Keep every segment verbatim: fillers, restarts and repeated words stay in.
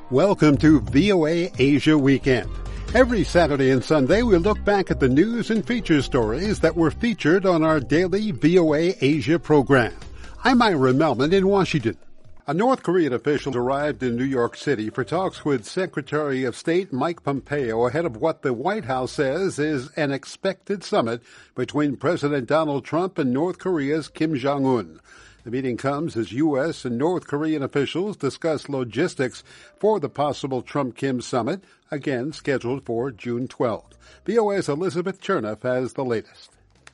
Welcome to V O A Asia Weekend. Every Saturday and Sunday, we look back at the news and feature stories that were featured on our daily V O A Asia program. I'm Ira Melman in Washington. A North Korean official arrived in New York City for talks with Secretary of State Mike Pompeo ahead of what the White House says is an expected summit between President Donald Trump and North Korea's Kim Jong-un. The meeting comes as U S and North Korean officials discuss logistics for the possible Trump-Kim summit, again scheduled for June twelfth. V O A's Elizabeth Chernoff has the latest.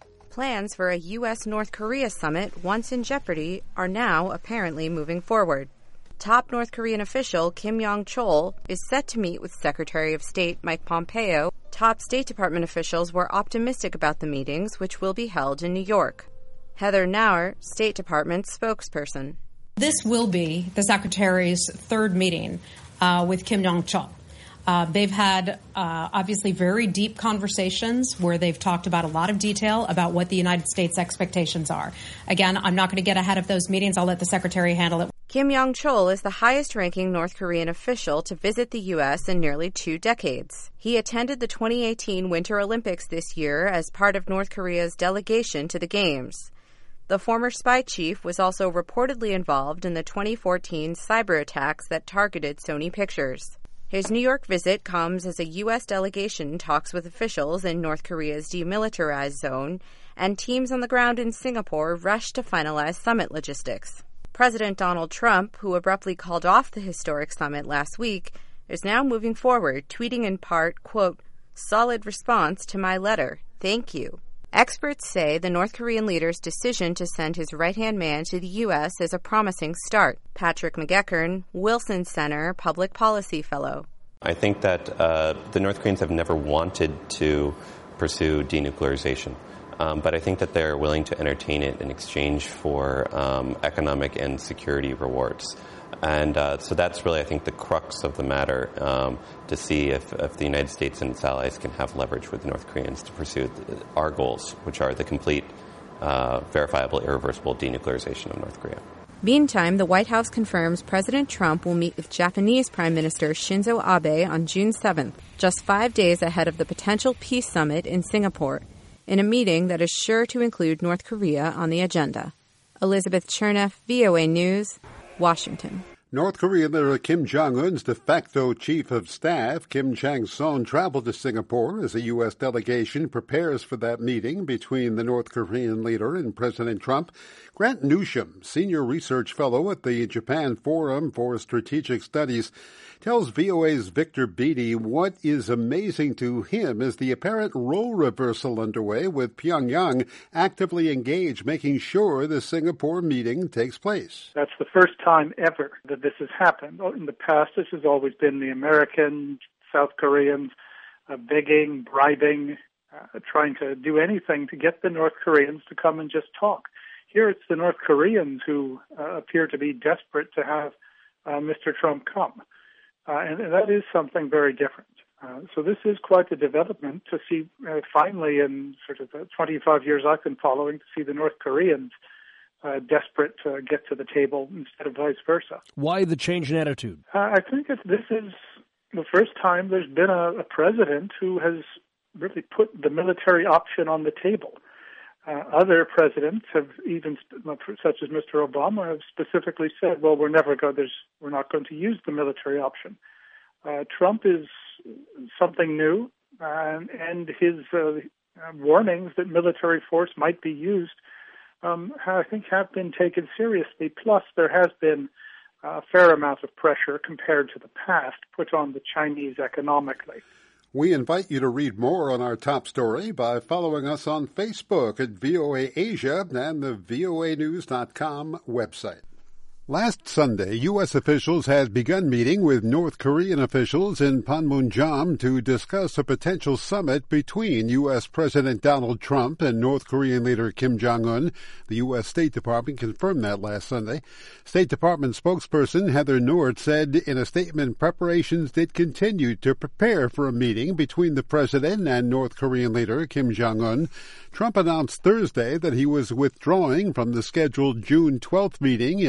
Plans for a U S North Korea summit, once in jeopardy, are now apparently moving forward. Top North Korean official Kim Yong-chol is set to meet with Secretary of State Mike Pompeo. Top State Department officials were optimistic about the meetings, which will be held in New York. Heather Nauer, State Department spokesperson. This will be the Secretary's third meeting uh, with Kim Yong-chol. Uh, they've had uh, obviously very deep conversations where they've talked about a lot of detail about what the United States' expectations are. Again, I'm not going to get ahead of those meetings. I'll let the Secretary handle it. Kim Yong-chol is the highest-ranking North Korean official to visit the U S in nearly two decades. He attended the twenty eighteen Winter Olympics this year as part of North Korea's delegation to the Games. The former spy chief was also reportedly involved in the twenty fourteen cyber attacks that targeted Sony Pictures. His New York visit comes as a U S delegation talks with officials in North Korea's demilitarized zone, and teams on the ground in Singapore rush to finalize summit logistics. President Donald Trump, who abruptly called off the historic summit last week, is now moving forward, tweeting in part, quote, "Solid response to my letter. Thank you." Experts say the North Korean leader's decision to send his right-hand man to the U S is a promising start. Patrick McGeckern, Wilson Center Public Policy Fellow. I think that uh, the North Koreans have never wanted to pursue denuclearization, um, but I think that they're willing to entertain it in exchange for um, economic and security rewards. And uh, so that's really, I think, the crux of the matter, um, to see if, if the United States and its allies can have leverage with the North Koreans to pursue our goals, which are the complete, uh, verifiable, irreversible denuclearization of North Korea. Meantime, the White House confirms President Trump will meet with Japanese Prime Minister Shinzo Abe on June seventh, just five days ahead of the potential peace summit in Singapore, in a meeting that is sure to include North Korea on the agenda. Elizabeth Chernoff, V O A News, Washington. North Korean leader Kim Jong-un's de facto chief of staff, Kim Chang-son, traveled to Singapore as a U S delegation prepares for that meeting between the North Korean leader and President Trump. Grant Newsham, senior research fellow at the Japan Forum for Strategic Studies, tells V O A's Victor Beattie what is amazing to him is the apparent role reversal underway, with Pyongyang actively engaged, making sure the Singapore meeting takes place. That's the first time ever that this has happened. In the past, this has always been the Americans, South Koreans, uh, begging, bribing, uh, trying to do anything to get the North Koreans to come and just talk. Here it's the North Koreans who uh, appear to be desperate to have uh, Mister Trump come. Uh, and, and that is something very different. Uh, so this is quite a development to see uh, finally in sort of the twenty-five years I've been following, to see the North Koreans uh, desperate to get to the table instead of vice versa. Why the change in attitude? Uh, I think that this is the first time there's been a, a president who has really put the military option on the table. Uh, other presidents have even, such as Mister Obama, have specifically said, "Well, we're never going. There's, we're not going to use the military option." Uh, Trump is something new, uh, and his uh, warnings that military force might be used, um, I think, have been taken seriously. Plus, there has been a fair amount of pressure compared to the past put on the Chinese economically. We invite you to read more on our top story by following us on Facebook at V O A Asia and the V O A news dot com website. Last Sunday, U S officials had begun meeting with North Korean officials in Panmunjom to discuss a potential summit between U S President Donald Trump and North Korean leader Kim Jong-un. The U S State Department confirmed that last Sunday. State Department spokesperson Heather Nauert said in a statement preparations did continue to prepare for a meeting between the president and North Korean leader Kim Jong-un. Trump announced Thursday that he was withdrawing from the scheduled June twelfth meeting in Singapore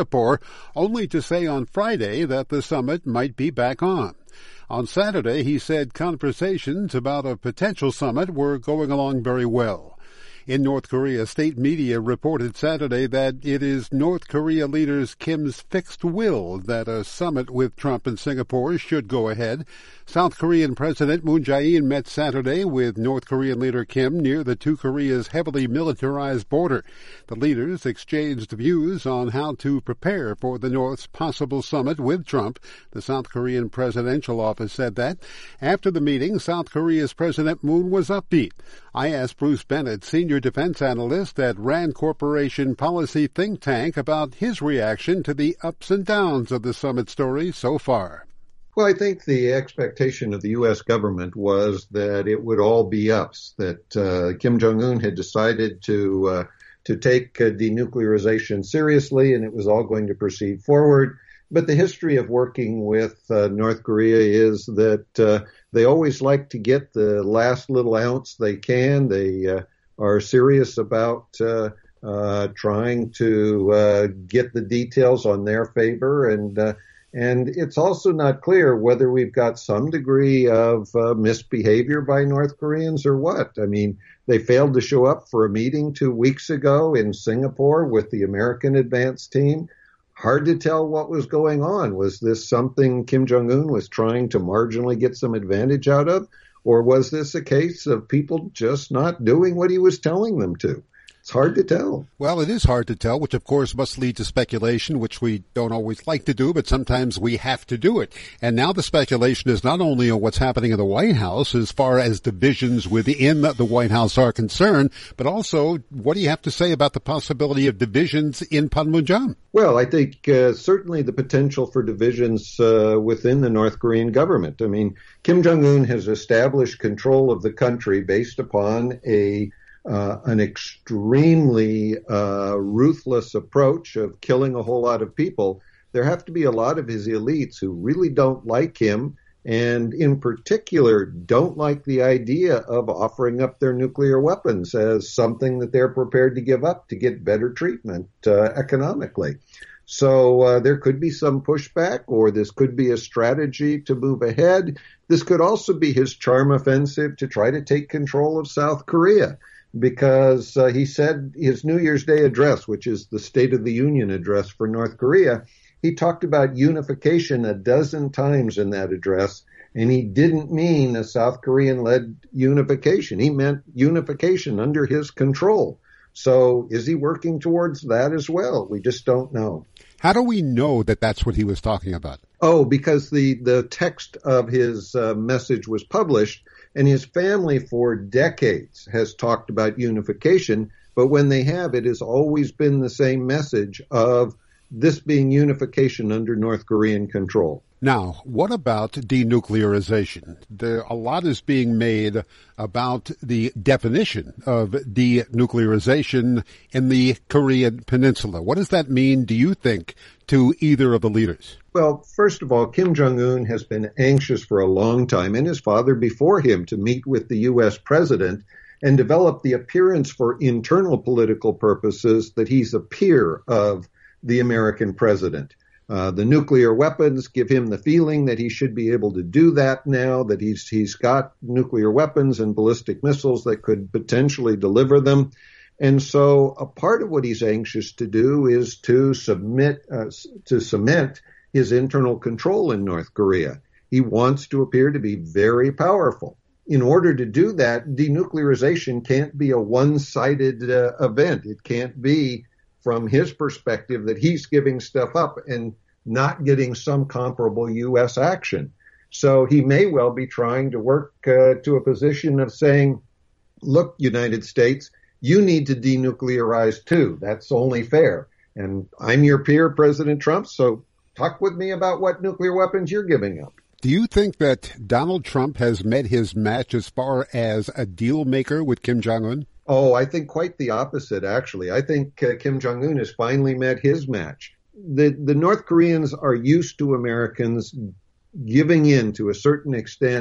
Singapore, only to say on Friday that the summit might be back on. On Saturday, he said conversations about a potential summit were going along very well. In North Korea, state media reported Saturday that it is North Korea leaders Kim's fixed will that a summit with Trump in Singapore should go ahead. South Korean President Moon Jae-in met Saturday with North Korean leader Kim near the two Koreas' heavily militarized border. The leaders exchanged views on how to prepare for the North's possible summit with Trump. The South Korean presidential office said that. After the meeting, South Korea's President Moon was upbeat. I asked Bruce Bennett, senior defense analyst at RAND Corporation policy think tank, about his reaction to the ups and downs of the summit story so far. Well, I think the expectation of the U S government was that it would all be ups, that uh, Kim Jong-un had decided to uh, to take uh, denuclearization seriously, and it was all going to proceed forward. But the history of working with uh, North Korea is that uh, they always like to get the last little ounce they can. They uh, are serious about uh, uh, trying to uh, get the details on their favor, and uh, And it's also not clear whether we've got some degree of uh, misbehavior by North Koreans or what. I mean, they failed to show up for a meeting two weeks ago in Singapore with the American advance team. Hard to tell what was going on. Was this something Kim Jong-un was trying to marginally get some advantage out of? Or was this a case of people just not doing what he was telling them to? It's hard to tell. Well, it is hard to tell, which of course must lead to speculation, which we don't always like to do, but sometimes we have to do it. And now the speculation is not only on what's happening in the White House as far as divisions within the White House are concerned, but also what do you have to say about the possibility of divisions in Panmunjom? Well, I think uh, certainly the potential for divisions uh, within the North Korean government. I mean, Kim Jong-un has established control of the country based upon a Uh, an extremely uh, ruthless approach of killing a whole lot of people. There have to be a lot of his elites who really don't like him, and in particular don't like the idea of offering up their nuclear weapons as something that they're prepared to give up to get better treatment uh, economically. So uh, there could be some pushback, or this could be a strategy to move ahead. This could also be his charm offensive to try to take control of South Korea. Because uh, he said his New Year's Day address, which is the State of the Union address for North Korea, he talked about unification a dozen times in that address, and he didn't mean a South Korean-led unification. He meant unification under his control. So is he working towards that as well? We just don't know. How do we know that that's what he was talking about? Oh, because the, the text of his uh, message was published, and his family for decades has talked about unification, but when they have, it has always been the same message of this being unification under North Korean control. Now, what about denuclearization? There, a lot is being made about the definition of denuclearization in the Korean Peninsula. What does that mean, do you think, to either of the leaders? Well, first of all, Kim Jong-un has been anxious for a long time, and his father before him, to meet with the U S president and develop the appearance for internal political purposes that he's a peer of the American president. Uh, the nuclear weapons give him the feeling that he should be able to do that now, that he's he's got nuclear weapons and ballistic missiles that could potentially deliver them. And so a part of what he's anxious to do is to submit, uh, to cement his internal control in North Korea. He wants to appear to be very powerful. In order to do that, denuclearization can't be a one-sided uh, event. It can't be from his perspective that he's giving stuff up and not getting some comparable U S action. So he may well be trying to work uh, to a position of saying, look, United States, you need to denuclearize too. That's only fair. And I'm your peer, President Trump, so talk with me about what nuclear weapons you're giving up. Do you think that Donald Trump has met his match as far as a deal maker with Kim Jong-un? Oh, I think quite the opposite, actually. I think uh, Kim Jong-un has finally met his match. The, the North Koreans are used to Americans giving in to a certain extent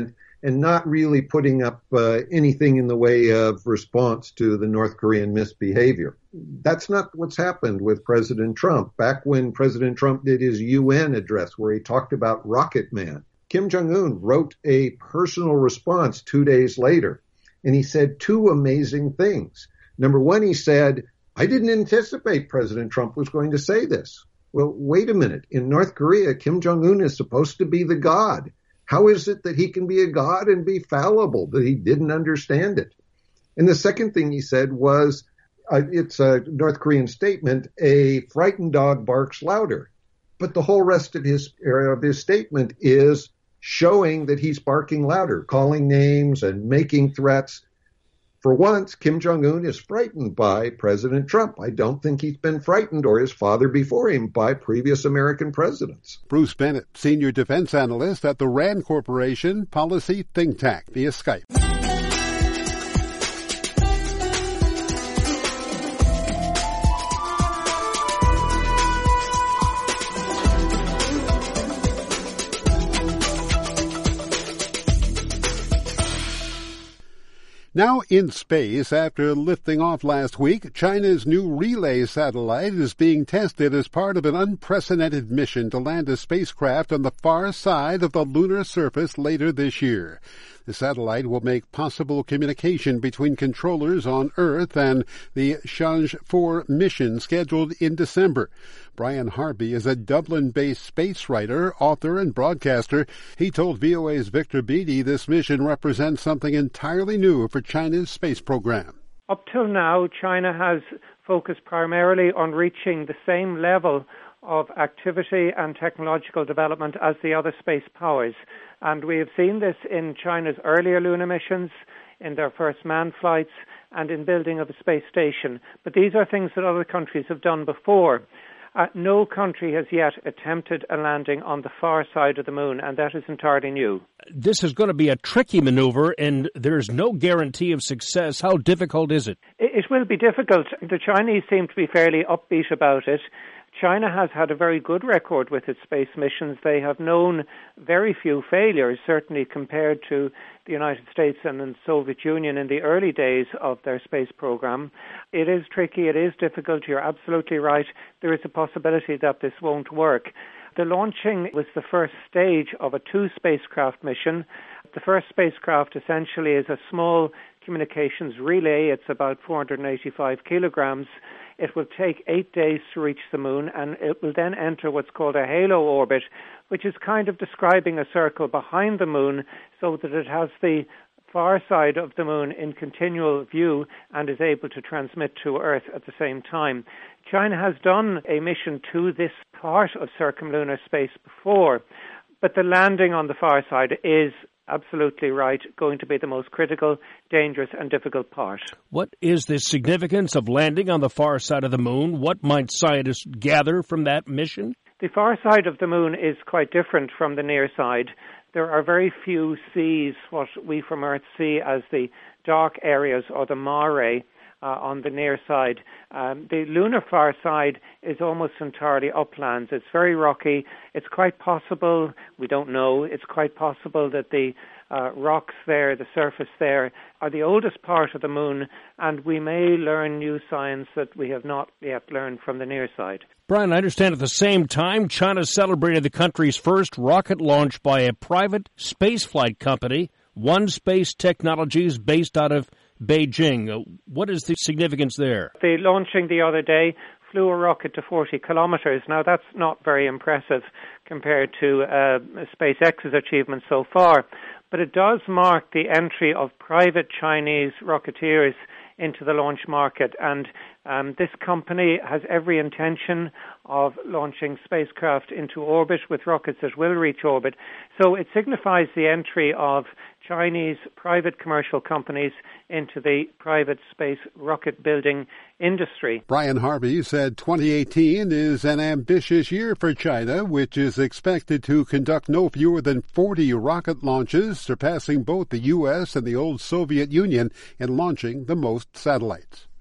and not really putting up uh, anything in the way of response to the North Korean misbehavior. That's not what's happened with President Trump. Back when President Trump did his U N address where he talked about Rocket Man, Kim Jong-un wrote a personal response two days later, and he said two amazing things. Number one, he said, I didn't anticipate President Trump was going to say this. Well, wait a minute. In North Korea, Kim Jong-un is supposed to be the god. How is it that he can be a god and be fallible, that he didn't understand it? And the second thing he said was, uh, it's a North Korean statement, a frightened dog barks louder. But the whole rest of his, of his statement is showing that he's barking louder, calling names and making threats. For once, Kim Jong-un is frightened by President Trump. I don't think he's been frightened, or his father before him, by previous American presidents. Bruce Bennett, senior defense analyst at the RAND Corporation Policy Think Tank, via Skype. Now in space, after lifting off last week, China's new Relay satellite is being tested as part of an unprecedented mission to land a spacecraft on the far side of the lunar surface later this year. The satellite will make possible communication between controllers on Earth and the Chang'e four mission scheduled in December. Brian Harvey is a Dublin-based space writer, author, and broadcaster. He told V O A's Victor Beattie this mission represents something entirely new for China's space program. Up till now, China has focused primarily on reaching the same level of activity and technological development as the other space powers. And we have seen this in China's earlier lunar missions, in their first manned flights, and in building of a space station. But these are things that other countries have done before. Uh, no country has yet attempted a landing on the far side of the moon, and that is entirely new. This is going to be a tricky maneuver, and there's no guarantee of success. How difficult is it? It, it will be difficult. The Chinese seem to be fairly upbeat about it. China has had a very good record with its space missions. They have known very few failures, certainly compared to the United States and the Soviet Union in the early days of their space program. It is tricky, it is difficult, you're absolutely right. There is a possibility that this won't work. The launching was the first stage of a two-spacecraft mission. The first spacecraft essentially is a small communications relay. It's about four hundred eighty-five kilograms. It will take eight days to reach the moon, and it will then enter what's called a halo orbit, which is kind of describing a circle behind the moon so that it has the far side of the moon in continual view and is able to transmit to Earth at the same time. China has done a mission to this part of circumlunar space before, but the landing on the far side is absolutely right, going to be the most critical, dangerous, and difficult part. What is the significance of landing on the far side of the moon? What might scientists gather from that mission? The far side of the moon is quite different from the near side. There are very few seas, what we from Earth see as the dark areas or the mare, Uh, on the near side. Um, the lunar far side is almost entirely uplands. It's very rocky. It's quite possible, we don't know, it's quite possible that the uh, rocks there, the surface there, are the oldest part of the moon, and we may learn new science that we have not yet learned from the near side. Brian, I understand at the same time, China celebrated the country's first rocket launch by a private spaceflight company, One Space Technologies, based out of Beijing. What is the significance there? The launching the other day flew a rocket to forty kilometers. Now, that's not very impressive compared to uh, SpaceX's achievements so far, but it does mark the entry of private Chinese rocketeers into the launch market, and um, this company has every intention of launching spacecraft into orbit with rockets that will reach orbit. So it signifies the entry of Chinese private commercial companies into the private space rocket building industry. Brian Harvey said twenty eighteen is an ambitious year for China, which is expected to conduct no fewer than forty rocket launches, surpassing both the U S and the old Soviet Union in launching the most satellites.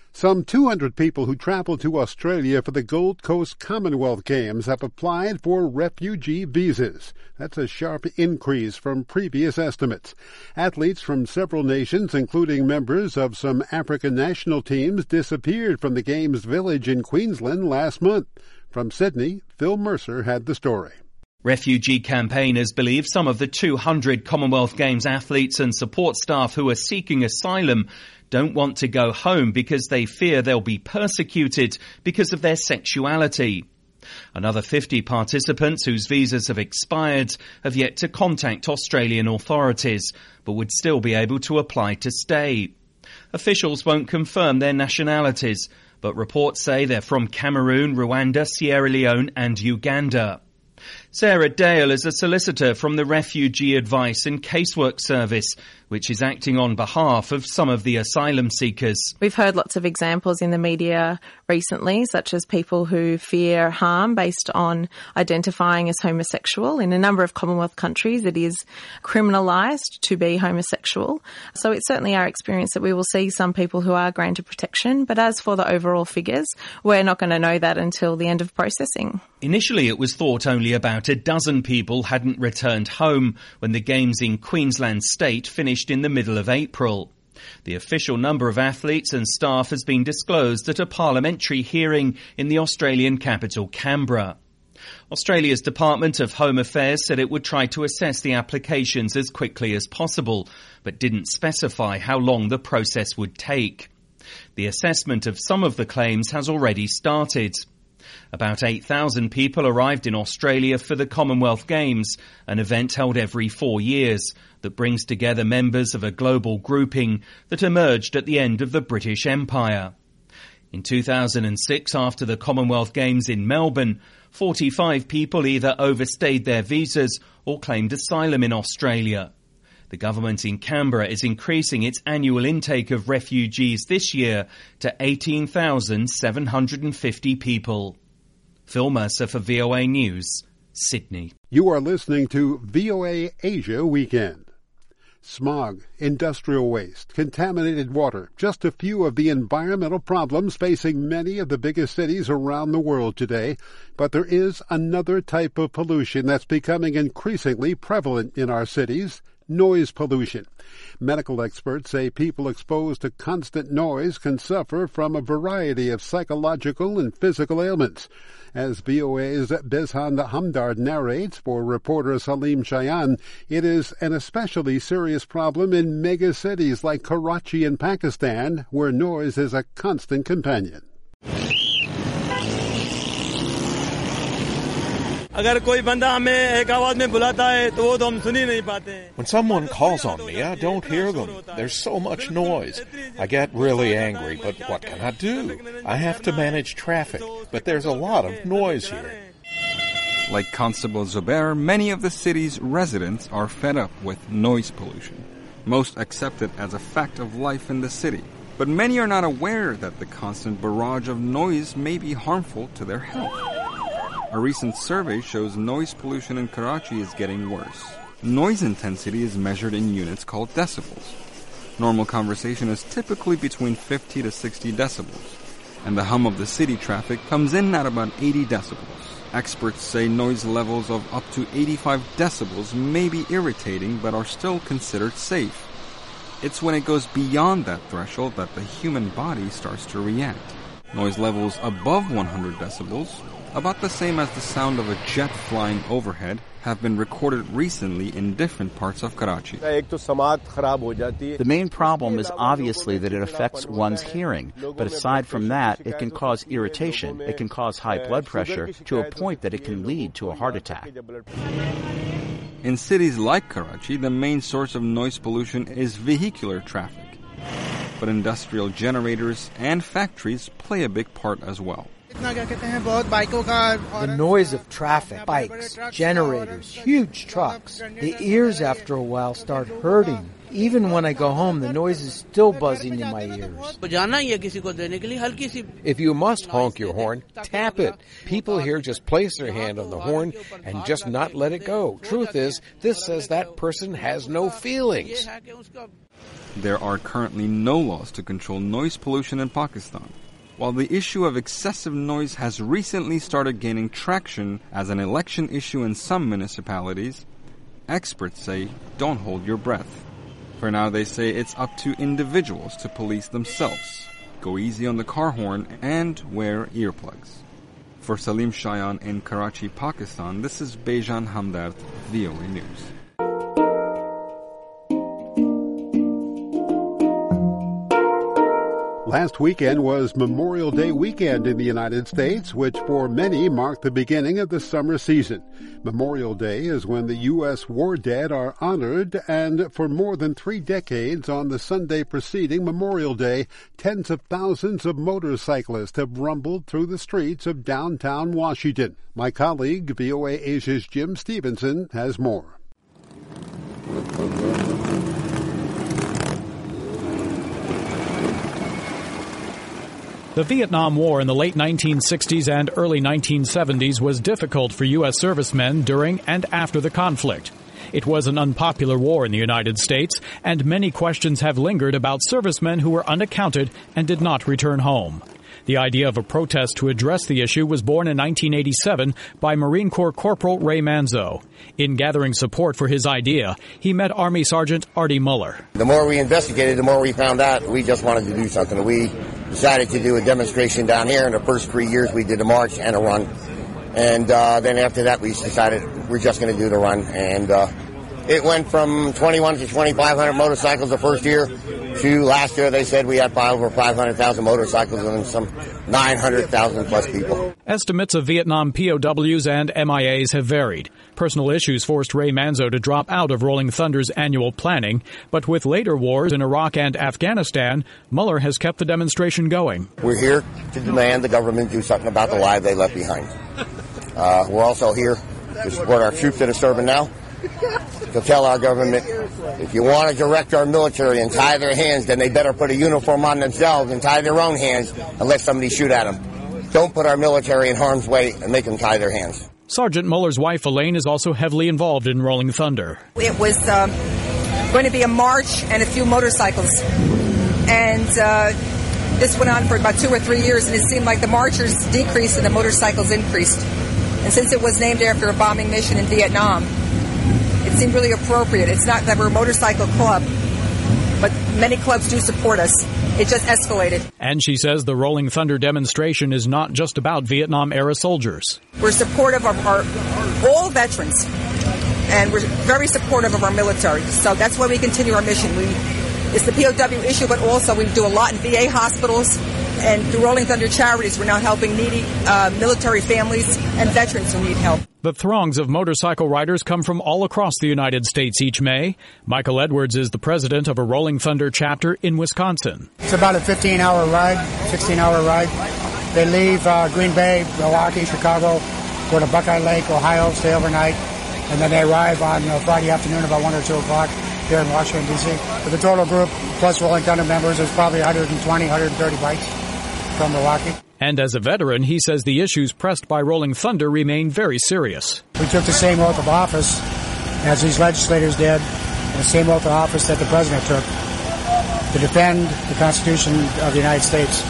Some two hundred people who traveled to Australia for the Gold Coast Commonwealth Games have applied for refugee visas. That's a sharp increase from previous estimates. Athletes from several nations, including members of some African national teams, disappeared from the Games village in Queensland last month. From Sydney, Phil Mercer had the story. Refugee campaigners believe some of the two hundred Commonwealth Games athletes and support staff who are seeking asylum don't want to go home because they fear they'll be persecuted because of their sexuality. Another fifty participants whose visas have expired have yet to contact Australian authorities, but would still be able to apply to stay. Officials won't confirm their nationalities, but reports say they're from Cameroon, Rwanda, Sierra Leone and Uganda. Sarah Dale is a solicitor from the Refugee Advice and Casework Service, which is acting on behalf of some of the asylum seekers. We've heard lots of examples in the media recently, such as people who fear harm based on identifying as homosexual. In a number of Commonwealth countries, it is criminalised to be homosexual. So it's certainly our experience that we will see some people who are granted protection. But as for the overall figures, we're not going to know that until the end of processing. Initially, it was thought only about a dozen people hadn't returned home when the Games in Queensland State finished in the middle of April. The official number of athletes and staff has been disclosed at a parliamentary hearing in the Australian capital, Canberra. Australia's Department of Home Affairs said it would try to assess the applications as quickly as possible, but didn't specify how long the process would take. The assessment of some of the claims has already started. About eight thousand people arrived in Australia for the Commonwealth Games, an event held every four years that brings together members of a global grouping that emerged at the end of the British Empire. In two thousand six, after the Commonwealth Games in Melbourne, forty-five people either overstayed their visas or claimed asylum in Australia. The government in Canberra is increasing its annual intake of refugees this year to eighteen thousand seven hundred fifty people. Phil Mercer for V O A News, Sydney. You are listening to V O A Asia Weekend. Smog, industrial waste, contaminated water, just a few of the environmental problems facing many of the biggest cities around the world today. But there is another type of pollution that's becoming increasingly prevalent in our cities: noise pollution. Medical experts say people exposed to constant noise can suffer from a variety of psychological and physical ailments. As V O A's Bezhan Hamdard narrates for reporter Salim Shayan, it is an especially serious problem in mega cities like Karachi in Pakistan, where noise is a constant companion. When someone calls on me, I don't hear them. There's so much noise. I get really angry, but what can I do? I have to manage traffic, but there's a lot of noise here. Like Constable Zubair, many of the city's residents are fed up with noise pollution. Most accept it as a fact of life in the city, but many are not aware that the constant barrage of noise may be harmful to their health. A recent survey shows noise pollution in Karachi is getting worse. Noise intensity is measured in units called decibels. Normal conversation is typically between fifty to sixty decibels, and the hum of the city traffic comes in at about eighty decibels. Experts say noise levels of up to eighty-five decibels may be irritating but are still considered safe. It's when it goes beyond that threshold that the human body starts to react. Noise levels above one hundred decibels, about the same as the sound of a jet flying overhead, have been recorded recently in different parts of Karachi. The main problem is obviously that it affects one's hearing, but aside from that, it can cause irritation, it can cause high blood pressure, to a point that it can lead to a heart attack. In cities like Karachi, the main source of noise pollution is vehicular traffic. But industrial generators and factories play a big part as well. The noise of traffic, bikes, generators, huge trucks. The ears after a while start hurting. Even when I go home, the noise is still buzzing in my ears. If you must honk your horn, tap it. People here just place their hand on the horn and just not let it go. Truth is, this says that person has no feelings. There are currently no laws to control noise pollution in Pakistan. While the issue of excessive noise has recently started gaining traction as an election issue in some municipalities, experts say don't hold your breath. For now, they say it's up to individuals to police themselves. Go easy on the car horn and wear earplugs. For Salim Shayan in Karachi, Pakistan, this is Bejan Hamdard, V O A News. Last weekend was Memorial Day weekend in the United States, which for many marked the beginning of the summer season. Memorial Day is when the U S war dead are honored, and for more than three decades on the Sunday preceding Memorial Day, tens of thousands of motorcyclists have rumbled through the streets of downtown Washington. My colleague, V O A Asia's Jim Stevenson, has more. The Vietnam War in the late nineteen sixties and early nineteen seventies was difficult for U S servicemen during and after the conflict. It was an unpopular war in the United States, and many questions have lingered about servicemen who were unaccounted and did not return home. The idea of a protest to address the issue was born in nineteen eighty-seven by Marine Corps Corporal Ray Manzo. In gathering support for his idea, he met Army Sergeant Artie Muller. The more we investigated, the more we found out we just wanted to do something. We decided to do a demonstration down here. In the first three years, we did a march and a run. And uh, then after that, we decided we're just going to do the run. And uh, it went from twenty-one to twenty-five hundred motorcycles the first year to last year they said we had over five hundred thousand motorcycles and some nine hundred thousand plus people. Estimates of Vietnam P O Ws and M I As have varied. Personal issues forced Ray Manzo to drop out of Rolling Thunder's annual planning, but with later wars in Iraq and Afghanistan, Muller has kept the demonstration going. We're here to demand the government do something about the lives they left behind. Uh, we're also here to support our troops that are serving now, to tell our government, if you want to direct our military and tie their hands, then they better put a uniform on themselves and tie their own hands and let somebody shoot at them. Don't put our military in harm's way and make them tie their hands. Sergeant Muller's wife, Elaine, is also heavily involved in Rolling Thunder. It was um, going to be a march and a few motorcycles. And uh, this went on for about two or three years, and it seemed like the marchers decreased and the motorcycles increased. And since it was named after a bombing mission in Vietnam, it seemed really appropriate. It's not that we're a motorcycle club, but many clubs do support us. It just escalated. And she says the Rolling Thunder demonstration is not just about Vietnam-era soldiers. We're supportive of our all veterans, and we're very supportive of our military. So that's why we continue our mission. We, it's the P O W issue, but also we do a lot in V A hospitals, and through Rolling Thunder Charities, we're now helping needy uh, military families and veterans who need help. The throngs of motorcycle riders come from all across the United States each May. Michael Edwards is the president of a Rolling Thunder chapter in Wisconsin. It's about a fifteen-hour ride, sixteen-hour ride. They leave uh, Green Bay, Milwaukee, Chicago, go to Buckeye Lake, Ohio, stay overnight, and then they arrive on uh, Friday afternoon about one or two o'clock here in Washington, D C For the total group, plus Rolling Thunder members, there's probably one hundred twenty, one hundred thirty bikes from Milwaukee. And as a veteran, he says the issues pressed by Rolling Thunder remain very serious. We took the same oath of office as these legislators did, and the same oath of office that the president took, to defend the Constitution of the United States.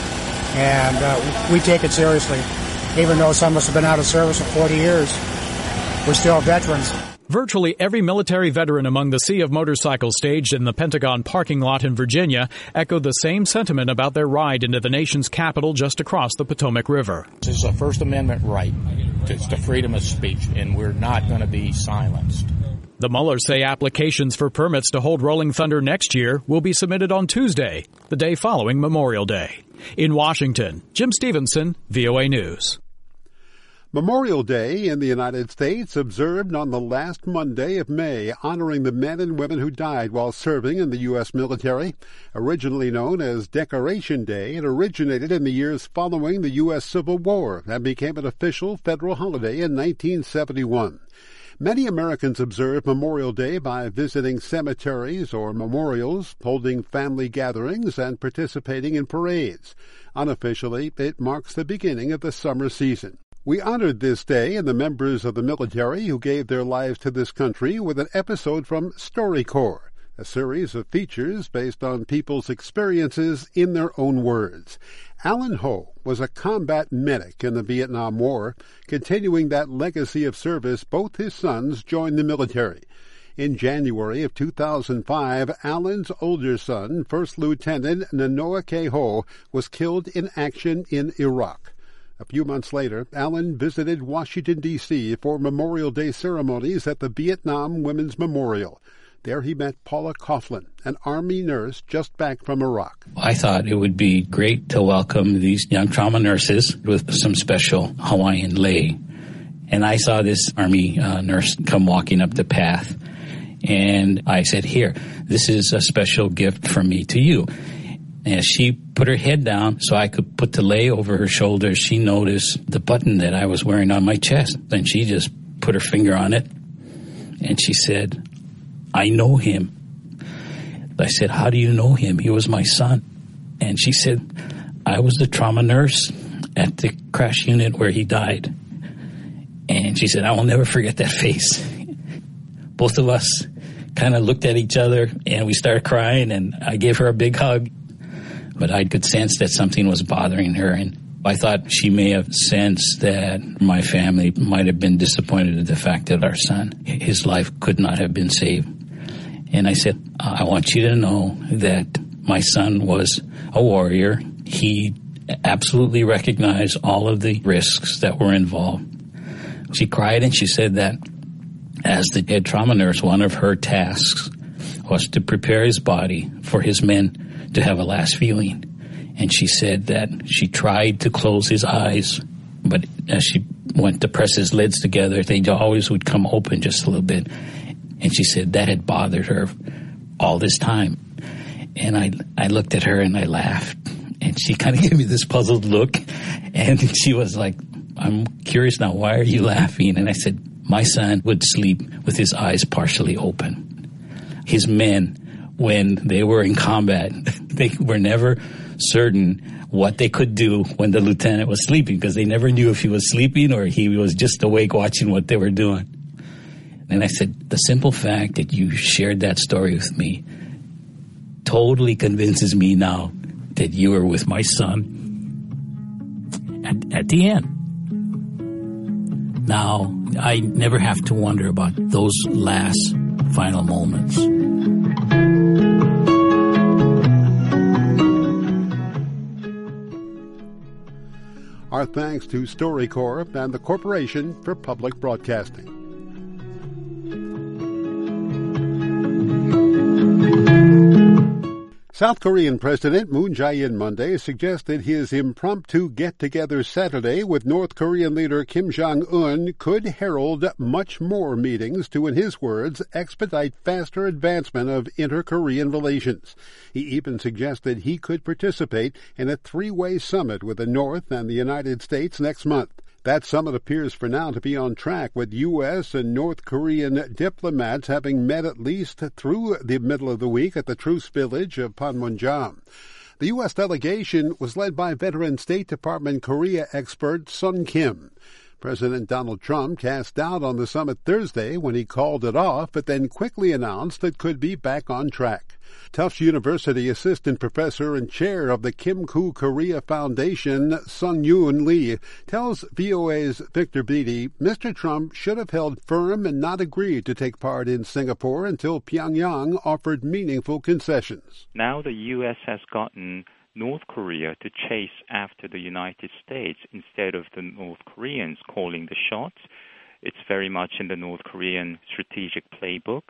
And uh, we take it seriously. Even though some of us have been out of service for forty years, we're still veterans. Virtually every military veteran among the sea of motorcycles staged in the Pentagon parking lot in Virginia echoed the same sentiment about their ride into the nation's capital just across the Potomac River. This is a First Amendment right. It's the freedom of speech, and we're not going to be silenced. The Mullers say applications for permits to hold Rolling Thunder next year will be submitted on Tuesday, the day following Memorial Day. In Washington, Jim Stevenson, V O A News. Memorial Day in the United States observed on the last Monday of May, honoring the men and women who died while serving in the U S military. Originally known as Decoration Day, it originated in the years following the U S Civil War and became an official federal holiday in nineteen seventy-one. Many Americans observe Memorial Day by visiting cemeteries or memorials, holding family gatherings, and participating in parades. Unofficially, it marks the beginning of the summer season. We honored this day and the members of the military who gave their lives to this country with an episode from StoryCorps, a series of features based on people's experiences in their own words. Alan Ho was a combat medic in the Vietnam War. Continuing that legacy of service, both his sons joined the military. In January of two thousand five, Alan's older son, First Lieutenant Nanoa K. Ho, was killed in action in Iraq. A few months later, Alan visited Washington, D C for Memorial Day ceremonies at the Vietnam Women's Memorial. There he met Paula Coughlin, an Army nurse just back from Iraq. I thought it would be great to welcome these young trauma nurses with some special Hawaiian lei. And I saw this Army uh, nurse come walking up the path. And I said, here, this is a special gift from me to you. And she put her head down so I could put the lei over her shoulder. She noticed the button that I was wearing on my chest. And she just put her finger on it. And she said, I know him. I said, how do you know him? He was my son. And she said, I was the trauma nurse at the crash unit where he died. And she said, I will never forget that face. Both of us kind of looked at each other and we started crying, and I gave her a big hug. But I could sense that something was bothering her, and I thought she may have sensed that my family might have been disappointed at the fact that our son, his life could not have been saved. And I said, I want you to know that my son was a warrior. He absolutely recognized all of the risks that were involved. She cried and she said that as the head trauma nurse, one of her tasks was to prepare his body for his men to have a last feeling. And she said that she tried to close his eyes, but as she went to press his lids together, they always would come open just a little bit. And she said that had bothered her all this time. And I, I looked at her and I laughed. And she kind of gave me this puzzled look. And she was like, I'm curious now, why are you laughing? And I said, my son would sleep with his eyes partially open. His men, when they were in combat, they were never certain what they could do when the lieutenant was sleeping, because they never knew if he was sleeping or he was just awake watching what they were doing. And I said, the simple fact that you shared that story with me totally convinces me now that you were with my son at, at the end. Now, I never have to wonder about those last final moments. Our thanks to StoryCorps and the Corporation for Public Broadcasting. South Korean President Moon Jae-in Monday suggested his impromptu get-together Saturday with North Korean leader Kim Jong-un could herald much more meetings to, in his words, expedite faster advancement of inter-Korean relations. He even suggested he could participate in a three-way summit with the North and the United States next month. That summit appears for now to be on track, with U S and North Korean diplomats having met at least through the middle of the week at the truce village of Panmunjom. The U S delegation was led by veteran State Department Korea expert Sun Kim. President Donald Trump cast doubt on the summit Thursday when he called it off, but then quickly announced it could be back on track. Tufts University assistant professor and chair of the Kim Koo Korea Foundation, Sung-Yoon Lee, tells V O A's Victor Beattie Mister Trump should have held firm and not agreed to take part in Singapore until Pyongyang offered meaningful concessions. Now the U S has gotten North Korea to chase after the United States instead of the North Koreans calling the shots. It's very much in the North Korean strategic playbook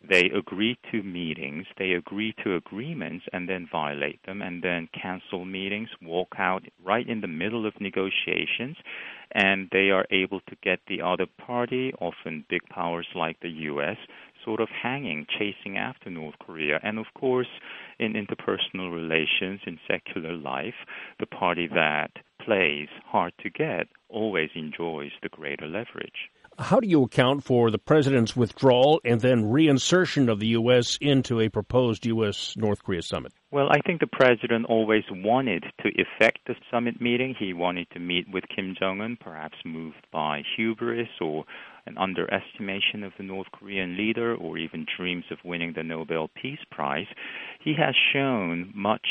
they agree to meetings, they agree to agreements, and then violate them, and then cancel meetings, walk out right in the middle of negotiations, and they are able to get the other party, often big powers like the U S, sort of hanging, chasing after North Korea. And of course, in interpersonal relations, in secular life, the party that plays hard to get always enjoys the greater leverage. How do you account for the president's withdrawal and then reinsertion of the U S into a proposed U S North Korea summit? Well, I think the president always wanted to effect the summit meeting. He wanted to meet with Kim Jong-un, perhaps moved by hubris or an underestimation of the North Korean leader, or even dreams of winning the Nobel Peace Prize. He has shown much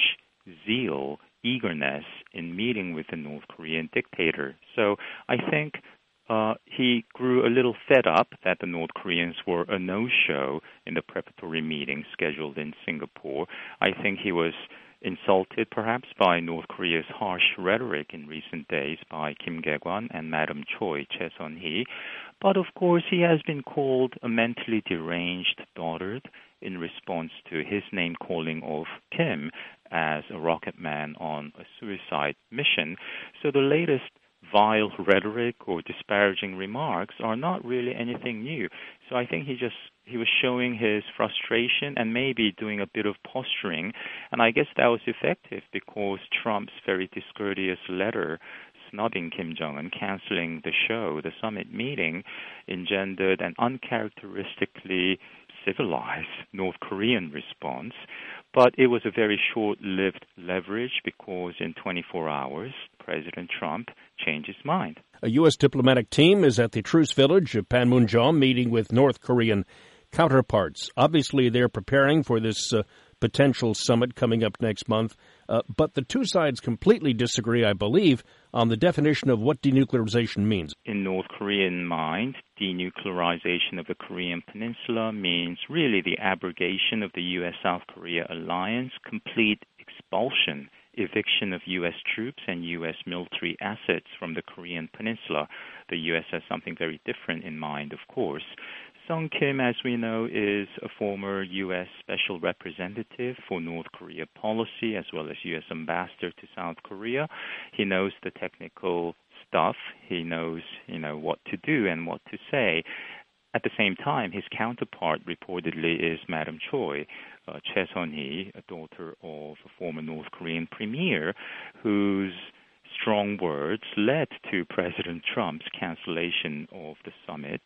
zeal, eagerness in meeting with the North Korean dictator. So I think Uh, he grew a little fed up that the North Koreans were a no-show in the preparatory meeting scheduled in Singapore. I think he was insulted perhaps by North Korea's harsh rhetoric in recent days by Kim Gae-kwan and Madam Choi, Choi Son-hee. But of course, he has been called a mentally deranged dotard in response to his name-calling of Kim as a rocket man on a suicide mission. So the latest vile rhetoric or disparaging remarks are not really anything new. So I think he just he was showing his frustration and maybe doing a bit of posturing. And I guess that was effective because Trump's very discourteous letter snubbing Kim Jong-un, canceling the show, the summit meeting, engendered an uncharacteristically civilized North Korean response. But it was a very short-lived leverage because in twenty-four hours, President Trump changed his mind. A U S diplomatic team is at the Truce Village of Panmunjom meeting with North Korean counterparts. Obviously, they're preparing for this uh, potential summit coming up next month. Uh, but the two sides completely disagree, I believe, on the definition of what denuclearization means. In North Korean mind, denuclearization of the Korean peninsula means really the abrogation of the U S South Korea alliance, complete expulsion, eviction of U S troops and U S military assets from the Korean peninsula. The U S has something very different in mind, of course. Sung Kim, as we know, is a former U S Special Representative for North Korea policy as well as U S Ambassador to South Korea. He knows the technical stuff. He knows, you know, what to do and what to say. At the same time, his counterpart reportedly is Madam Choi, uh, Choi Son-hee, a daughter of a former North Korean premier, whose strong words led to President Trump's cancellation of the summit.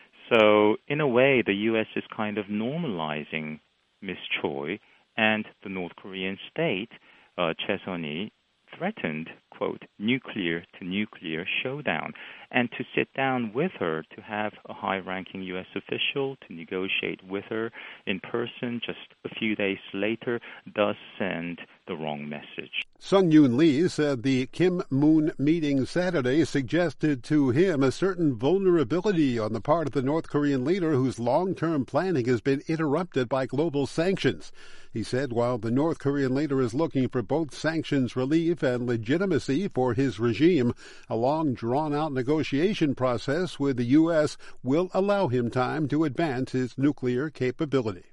So, in a way, the U S is kind of normalizing Miz Choi, and the North Korean state, uh, Choi Son-hee, threatened, quote, nuclear to nuclear showdown, and to sit down with her, to have a high-ranking U S official to negotiate with her in person just a few days later does send the wrong message. Sung Yoon Lee said the Kim-Moon meeting Saturday suggested to him a certain vulnerability on the part of the North Korean leader whose long-term planning has been interrupted by global sanctions. He said while the North Korean leader is looking for both sanctions relief and legitimacy for his regime, a long, drawn-out negotiation process with the U S will allow him time to advance his nuclear capability.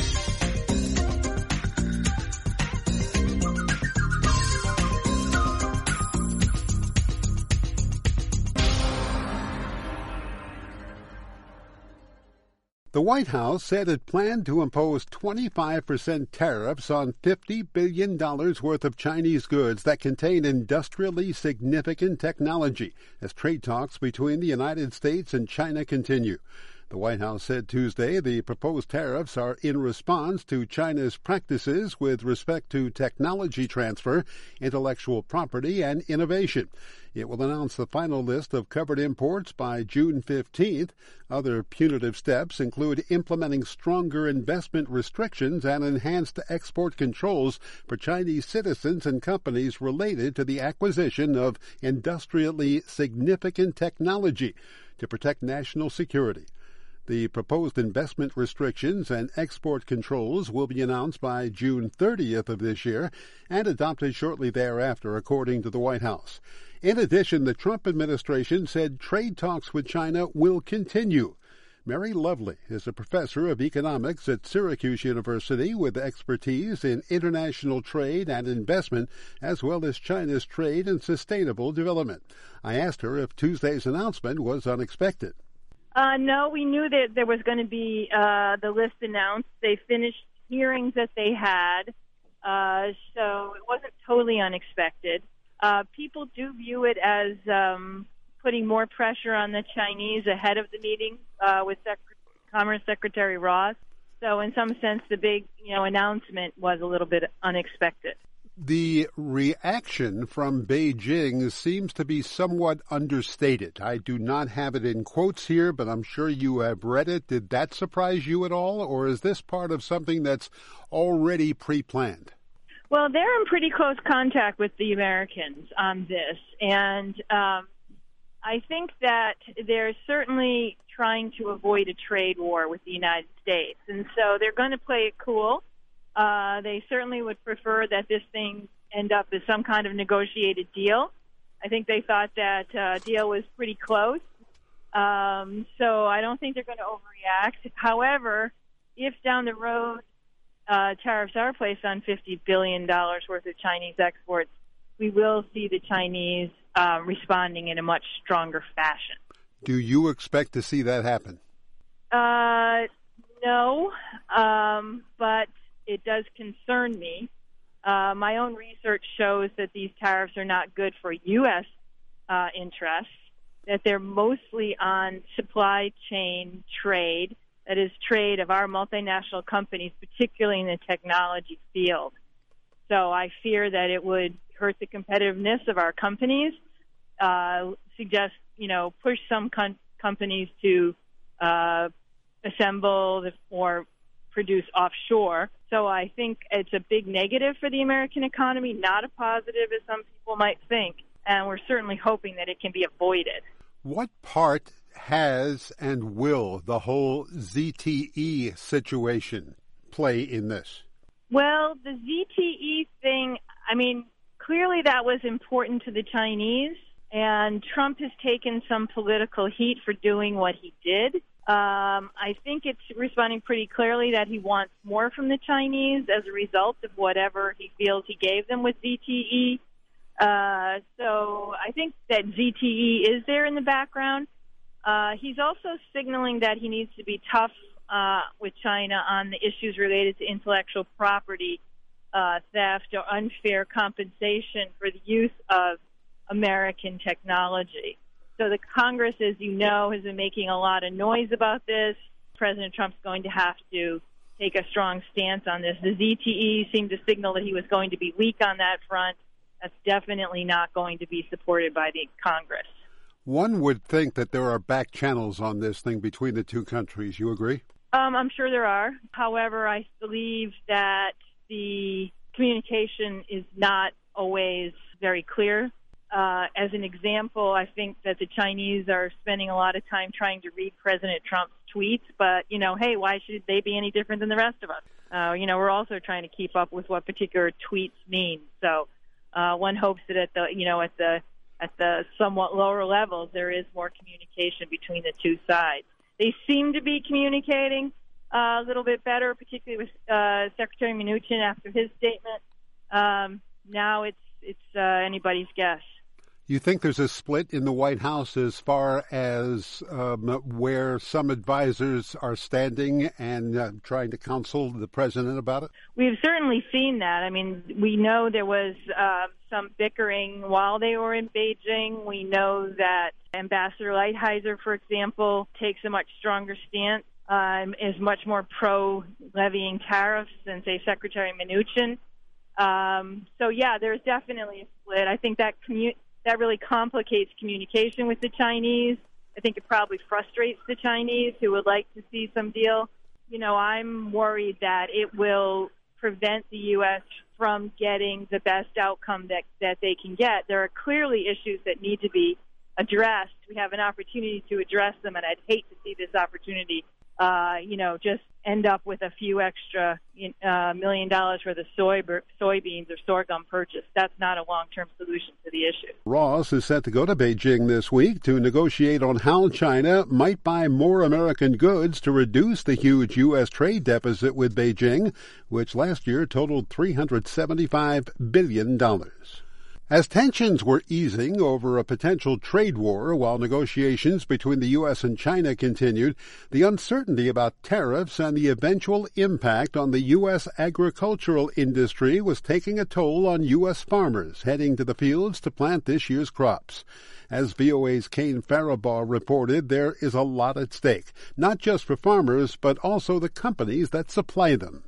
The White House said it planned to impose twenty-five percent tariffs on fifty billion dollars worth of Chinese goods that contain industrially significant technology as trade talks between the United States and China continue. The White House said Tuesday the proposed tariffs are in response to China's practices with respect to technology transfer, intellectual property, and innovation. It will announce the final list of covered imports by June fifteenth. Other punitive steps include implementing stronger investment restrictions and enhanced export controls for Chinese citizens and companies related to the acquisition of industrially significant technology to protect national security. The proposed investment restrictions and export controls will be announced by June thirtieth of this year and adopted shortly thereafter, according to the White House. In addition, the Trump administration said trade talks with China will continue. Mary Lovely is a professor of economics at Syracuse University with expertise in international trade and investment, as well as China's trade and sustainable development. I asked her if Tuesday's announcement was unexpected. Uh, no, we knew that there was going to be uh, the list announced. They finished hearings that they had, uh, so it wasn't totally unexpected. Uh, people do view it as um, putting more pressure on the Chinese ahead of the meeting uh, with Sec- Commerce Secretary Ross. So in some sense, the big, you know, announcement was a little bit unexpected. The reaction from Beijing seems to be somewhat understated. I do not have it in quotes here, but I'm sure you have read it. Did that surprise you at all, or is this part of something that's already pre-planned? Well, they're in pretty close contact with the Americans on this, and um, I think that they're certainly trying to avoid a trade war with the United States, and so they're going to play it cool. Uh, they certainly would prefer that this thing end up as some kind of negotiated deal. I think they thought that uh, deal was pretty close, um, so I don't think they're going to overreact. However, if down the road uh, tariffs are placed on fifty billion dollars worth of Chinese exports, we will see the Chinese uh, responding in a much stronger fashion. Do you expect to see that happen? Uh, no, um, but it does concern me. Uh, my own research shows that these tariffs are not good for U S uh, interests, that they're mostly on supply chain trade, that is trade of our multinational companies, particularly in the technology field. So I fear that it would hurt the competitiveness of our companies, uh, suggest, you know, push some com- companies to uh, assemble or produce offshore. So I think it's a big negative for the American economy, not a positive as some people might think. And we're certainly hoping that it can be avoided. What part has and will the whole Z T E situation play in this? Well, the Z T E thing, I mean, clearly that was important to the Chinese, and Trump has taken some political heat for doing what he did. Um, I think it's responding pretty clearly that he wants more from the Chinese as a result of whatever he feels he gave them with Z T E. Uh, so I think that Z T E is there in the background. Uh, he's also signaling that he needs to be tough uh, with China on the issues related to intellectual property uh, theft or unfair compensation for the use of American technology. So the Congress, as you know, has been making a lot of noise about this. President Trump's going to have to take a strong stance on this. The Z T E seemed to signal that he was going to be weak on that front. That's definitely not going to be supported by the Congress. One would think that there are back channels on this thing between the two countries. You agree? Um, I'm sure there are. However, I believe that the communication is not always very clear. Uh, as an example, I think that the Chinese are spending a lot of time trying to read President Trump's tweets, but, you know, hey, why should they be any different than the rest of us? Uh, you know, we're also trying to keep up with what particular tweets mean. So uh, one hopes that at the, you know, at the at the somewhat lower levels, there is more communication between the two sides. They seem to be communicating uh, a little bit better, particularly with uh, Secretary Mnuchin after his statement. Um, now it's it's uh, anybody's guess. You think there's a split in the White House as far as um, where some advisors are standing and uh, trying to counsel the president about it? We've certainly seen that. I mean, we know there was uh, some bickering while they were in Beijing. We know that Ambassador Lighthizer, for example, takes a much stronger stance, um, is much more pro-levying tariffs than, say, Secretary Mnuchin. Um, so, yeah, there's definitely a split. I think that commu- that really complicates communication with the Chinese. I think it probably frustrates the Chinese who would like to see some deal. You know, I'm worried that it will prevent the U S from getting the best outcome that, that they can get. There are clearly issues that need to be addressed. We have an opportunity to address them, and I'd hate to see this opportunity uh, you know, just end up with a few extra uh, million dollars worth of soy, soybeans or sorghum purchase. That's not a long-term solution to the issue. Ross is set to go to Beijing this week to negotiate on how China might buy more American goods to reduce the huge U S trade deficit with Beijing, which last year totaled three hundred seventy-five billion dollars. As tensions were easing over a potential trade war while negotiations between the U S and China continued, the uncertainty about tariffs and the eventual impact on the U S agricultural industry was taking a toll on U S farmers heading to the fields to plant this year's crops. As V O A's Kane Faribaugh reported, there is a lot at stake, not just for farmers, but also the companies that supply them.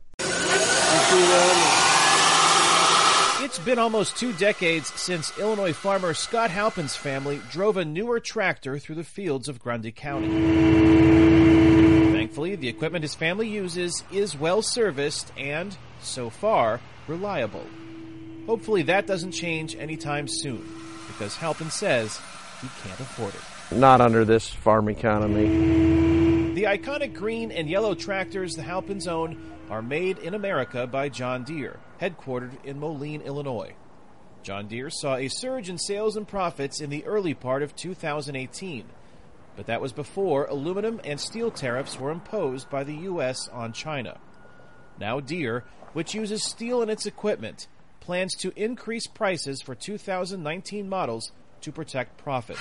It's been almost two decades since Illinois farmer Scott Halpin's family drove a newer tractor through the fields of Grundy County. Thankfully, the equipment his family uses is well serviced and, so far, reliable. Hopefully that doesn't change anytime soon, because Halpin says he can't afford it. Not under this farm economy. The iconic green and yellow tractors the Halpins own are made in America by John Deere, headquartered in Moline, Illinois. John Deere saw a surge in sales and profits in the early part of two thousand eighteen, but that was before aluminum and steel tariffs were imposed by the U S on China. Now Deere, which uses steel in its equipment, plans to increase prices for two thousand nineteen models to protect profits.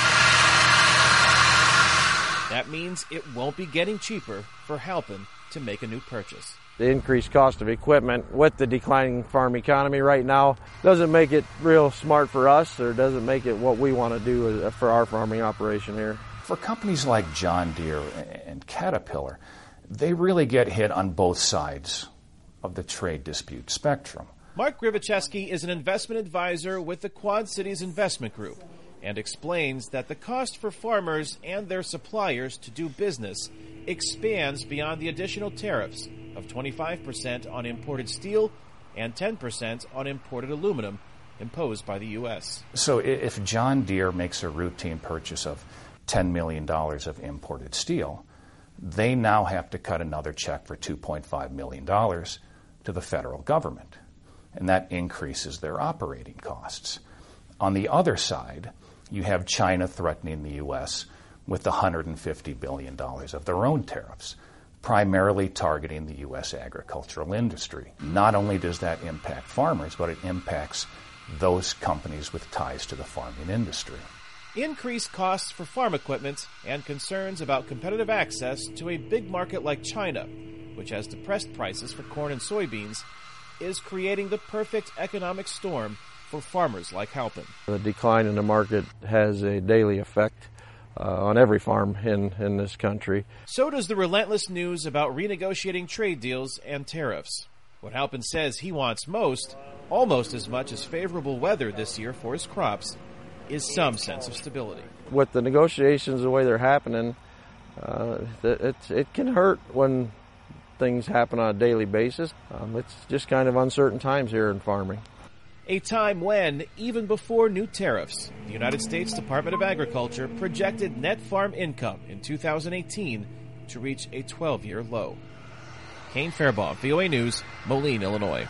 That means it won't be getting cheaper for Halpin to make a new purchase. The increased cost of equipment with the declining farm economy right now doesn't make it real smart for us, or doesn't make it what we want to do for our farming operation here. For companies like John Deere and Caterpillar, they really get hit on both sides of the trade dispute spectrum. Mark Grivicheski is an investment advisor with the Quad Cities Investment Group and explains that the cost for farmers and their suppliers to do business expands beyond the additional tariffs of twenty-five percent on imported steel and ten percent on imported aluminum imposed by the U S. So if John Deere makes a routine purchase of ten million dollars of imported steel, they now have to cut another check for two point five million dollars to the federal government, and that increases their operating costs. On the other side, you have China threatening the U S with one hundred fifty billion dollars of their own tariffs, primarily targeting the U S agricultural industry. Not only does that impact farmers, but it impacts those companies with ties to the farming industry. Increased costs for farm equipment and concerns about competitive access to a big market like China, which has depressed prices for corn and soybeans, is creating the perfect economic storm for farmers like Halpin. The decline in the market has a daily effect uh, on every farm in, in this country. So does the relentless news about renegotiating trade deals and tariffs. What Halpin says he wants most, almost as much as favorable weather this year for his crops, is some sense of stability. With the negotiations the way they're happening, uh, it, it can hurt when things happen on a daily basis. Um, it's just kind of uncertain times here in farming. A time when, even before new tariffs, the United States Department of Agriculture projected net farm income in two thousand eighteen to reach a twelve-year low. Kane Faribaugh, V O A News, Moline, Illinois.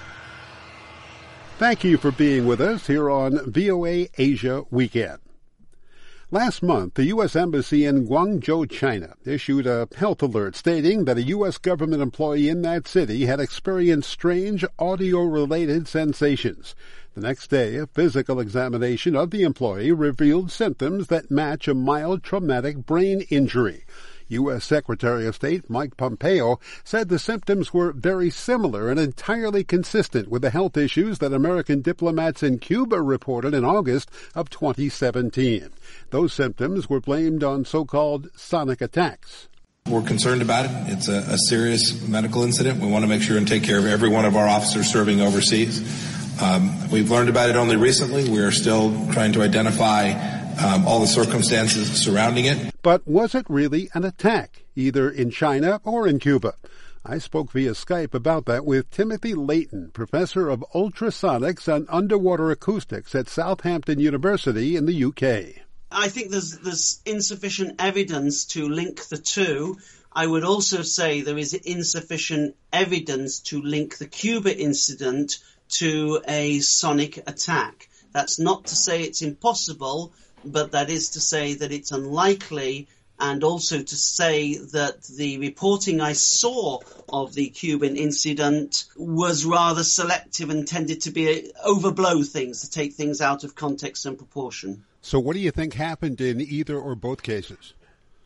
Thank you for being with us here on V O A Asia Weekend. Last month, the U S Embassy in Guangzhou, China, issued a health alert stating that a U S government employee in that city had experienced strange audio-related sensations. The next day, a physical examination of the employee revealed symptoms that match a mild traumatic brain injury. U S Secretary of State Mike Pompeo said the symptoms were very similar and entirely consistent with the health issues that American diplomats in Cuba reported in August of twenty seventeen. Those symptoms were blamed on so-called sonic attacks. We're concerned about it. It's a, a serious medical incident. We want to make sure and take care of every one of our officers serving overseas. Um, we've learned about it only recently. We are still trying to identify Um, all the circumstances surrounding it. But was it really an attack, either in China or in Cuba? I spoke via Skype about that with Timothy Layton, professor of ultrasonics and underwater acoustics at Southampton University in the U K. I think there's there's insufficient evidence to link the two. I would also say there is insufficient evidence to link the Cuba incident to a sonic attack. That's not to say it's impossible, but that is to say that it's unlikely, and also to say that the reporting I saw of the Cuban incident was rather selective and tended to be overblow things, to take things out of context and proportion. So what do you think happened in either or both cases?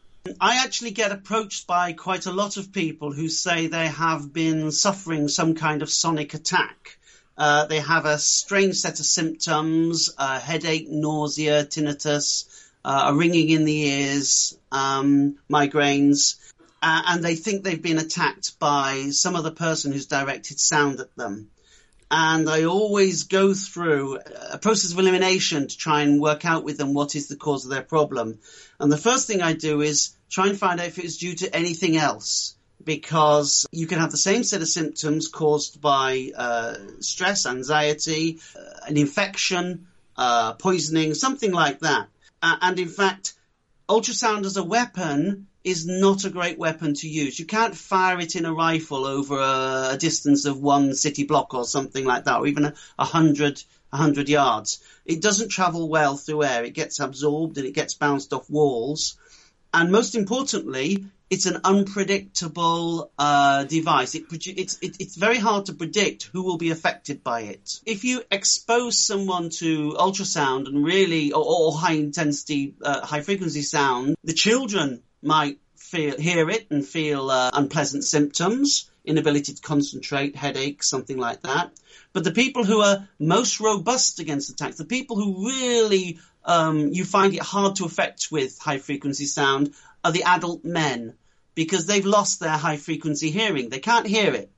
I actually get approached by quite a lot of people who say they have been suffering some kind of sonic attack. Uh, they have a strange set of symptoms, uh, headache, nausea, tinnitus, uh, a ringing in the ears, um, migraines, uh, and they think they've been attacked by some other person who's directed sound at them. And I always go through a process of elimination to try and work out with them what is the cause of their problem. And the first thing I do is try and find out if it's due to anything else, because you can have the same set of symptoms caused by uh, stress, anxiety, uh, an infection, uh, poisoning, something like that. Uh, and in fact, ultrasound as a weapon is not a great weapon to use. You can't fire it in a rifle over a, a distance of one city block or something like that, or even a, a hundred, a hundred yards. It doesn't travel well through air. It gets absorbed and it gets bounced off walls. And most importantly, it's an unpredictable uh, device. It, it's, it, it's very hard to predict who will be affected by it. If you expose someone to ultrasound and really, or, or high intensity, uh, high frequency sound, the children might feel, hear it and feel uh, unpleasant symptoms, inability to concentrate, headache, something like that. But the people who are most robust against attacks, the people who really um, you find it hard to affect with high frequency sound, are the adult men, because they've lost their high frequency hearing. They can't hear it.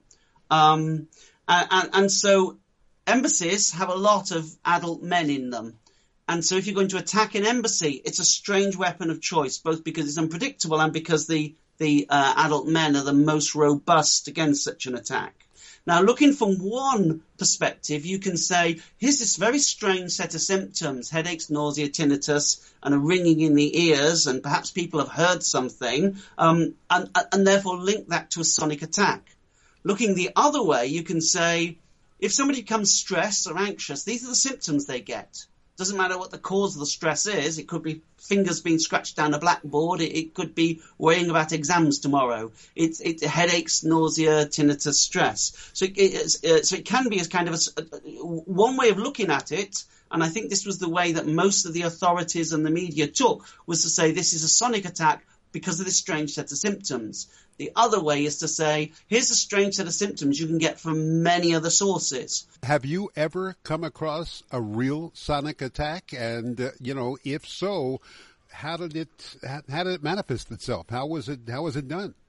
Um, and, and so embassies have a lot of adult men in them. And so if you're going to attack an embassy, it's a strange weapon of choice, both because it's unpredictable and because the, the uh, adult men are the most robust against such an attack. Now, looking from one perspective, you can say, here's this very strange set of symptoms, headaches, nausea, tinnitus, and a ringing in the ears, and perhaps people have heard something, um, and, and therefore link that to a sonic attack. Looking the other way, you can say, if somebody becomes stressed or anxious, these are the symptoms they get. Doesn't matter what the cause of the stress is. It could be fingers being scratched down a blackboard. It, it could be worrying about exams tomorrow. It's it, headaches, nausea, tinnitus, stress. So it, it's, uh, so it can be as kind of a, uh, one way of looking at it. And I think this was the way that most of the authorities and the media took, was to say this is a sonic attack because of this strange set of symptoms. The other way is to say, here's a strange set of symptoms you can get from many other sources. Have you ever come across a real sonic attack? And, uh, you know, if so, how did it how did it manifest itself? How was it how was it done?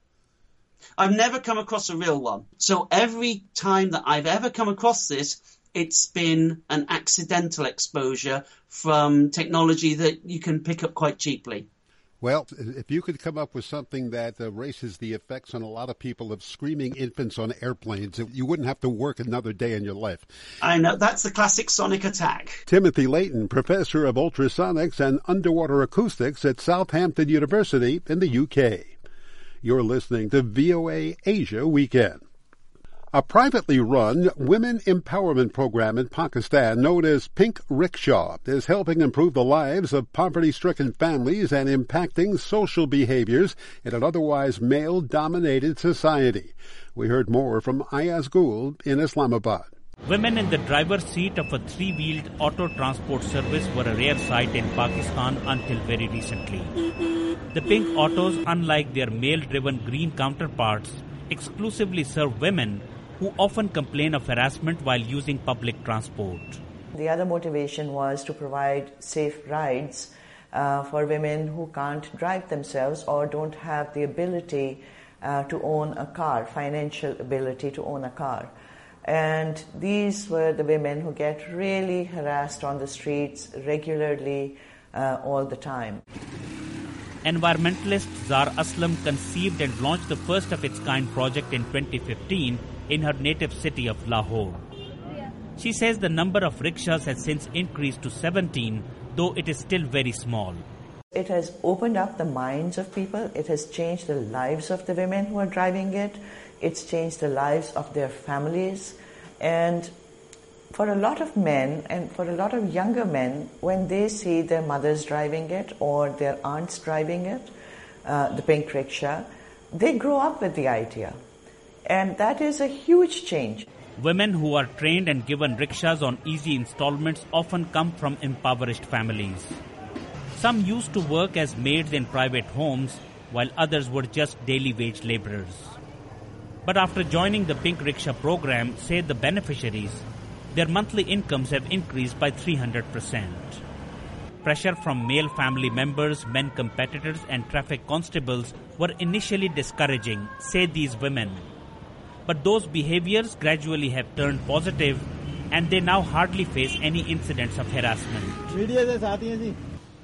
I've never come across a real one. So every time that I've ever come across this, it's been an accidental exposure from technology that you can pick up quite cheaply. Well, if you could come up with something that erases the effects on a lot of people of screaming infants on airplanes, you wouldn't have to work another day in your life. I know, that's the classic sonic attack. Timothy Layton, professor of ultrasonics and underwater acoustics at Southampton University in the U K. You're listening to V O A Asia Weekend. A privately run women empowerment program in Pakistan known as Pink Rickshaw is helping improve the lives of poverty-stricken families and impacting social behaviors in an otherwise male-dominated society. We heard more from Ayaz Gul in Islamabad. Women in the driver's seat of a three-wheeled auto transport service were a rare sight in Pakistan until very recently. The pink autos, unlike their male-driven green counterparts, exclusively serve women who often complain of harassment while using public transport. The other motivation was to provide safe rides uh, for women who can't drive themselves or don't have the ability uh, to own a car, financial ability to own a car. And these were the women who get really harassed on the streets regularly, uh, all the time. Environmentalist Zar Aslam conceived and launched the first of its kind project in twenty fifteen in her native city of Lahore. She says the number of rickshaws has since increased to seventeen, though it is still very small. It has opened up the minds of people. It has changed the lives of the women who are driving it. It's changed the lives of their families. And for a lot of men and for a lot of younger men, when they see their mothers driving it or their aunts driving it, uh, the pink rickshaw, they grow up with the idea. And that is a huge change. Women who are trained and given rickshaws on easy installments often come from impoverished families. Some used to work as maids in private homes, while others were just daily wage laborers. But after joining the Pink Rickshaw program, say the beneficiaries, their monthly incomes have increased by three hundred percent. Pressure from male family members, men competitors and traffic constables were initially discouraging, say these women. But those behaviors gradually have turned positive and they now hardly face any incidents of harassment.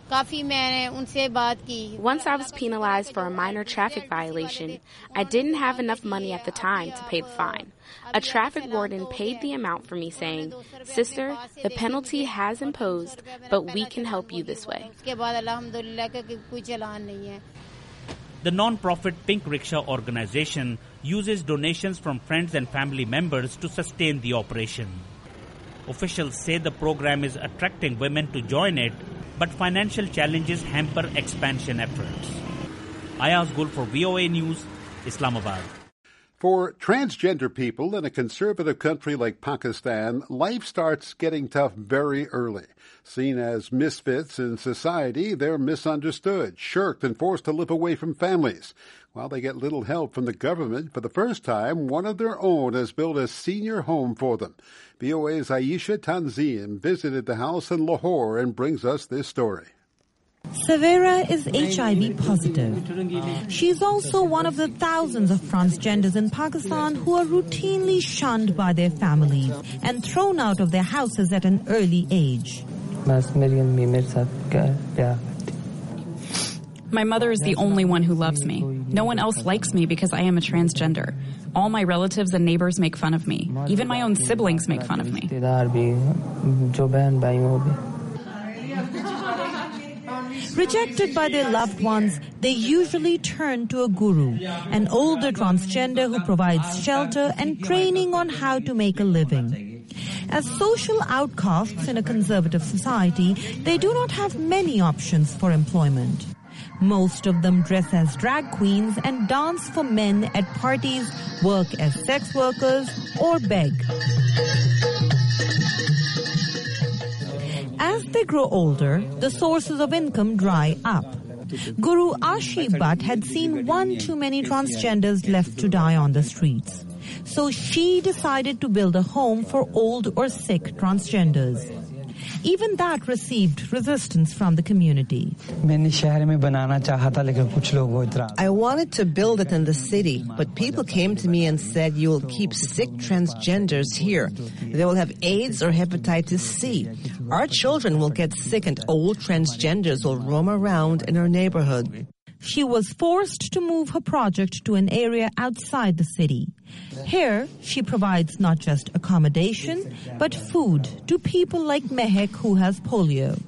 Once I was penalized for a minor traffic violation, I didn't have enough money at the time to pay the fine. A traffic warden paid the amount for me saying, "Sister, the penalty has imposed, but we can help you this way." The non-profit Pink Rickshaw organization uses donations from friends and family members to sustain the operation. Officials say the program is attracting women to join it, but financial challenges hamper expansion efforts. Ayaz Gul for V O A News, Islamabad. For transgender people in a conservative country like Pakistan, life starts getting tough very early. Seen as misfits in society, they're misunderstood, shirked, and forced to live away from families. While they get little help from the government, for the first time, one of their own has built a senior home for them. V O A's Aisha Tanzim visited the house in Lahore and brings us this story. Savera is H I V positive. She's also one of the thousands of transgenders in Pakistan who are routinely shunned by their families and thrown out of their houses at an early age. My mother is the only one who loves me. No one else likes me because I am a transgender. All my relatives and neighbors make fun of me. Even my own siblings make fun of me. Rejected by their loved ones, they usually turn to a guru, an older transgender who provides shelter and training on how to make a living. As social outcasts in a conservative society, they do not have many options for employment. Most of them dress as drag queens and dance for men at parties, work as sex workers, or beg. As they grow older, the sources of income dry up. Guru Ashi Bhatt had seen one too many transgenders left to die on the streets. So she decided to build a home for old or sick transgenders. Even that received resistance from the community. I wanted to build it in the city, but people came to me and said, "You will keep sick transgenders here. They will have AIDS or hepatitis C. Our children will get sick and old transgenders will roam around in our neighborhood." She was forced to move her project to an area outside the city. Here, she provides not just accommodation, but food to people like Mehek, who has polio.